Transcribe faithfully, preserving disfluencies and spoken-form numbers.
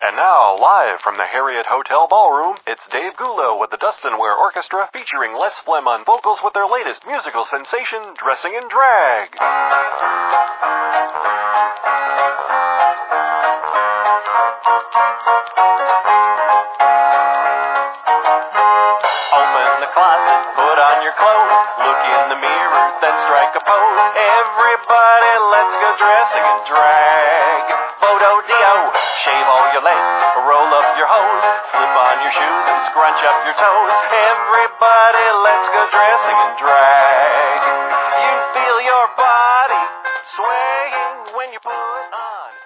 And now, live from the Harriet Hotel Ballroom, it's Dave Gullo with the Dustinware Orchestra featuring Les Flem on vocals with their latest musical sensation, Dressing in Drag. Open the closet, put on your clothes, look in the mirror, then strike a pose. Everybody, let's go dressing in drag. Bodo-dio, shave all your legs, roll up your hose, slip on your shoes and scrunch up your toes. Everybody, let's go dressing in drag. You feel your body swaying when you put on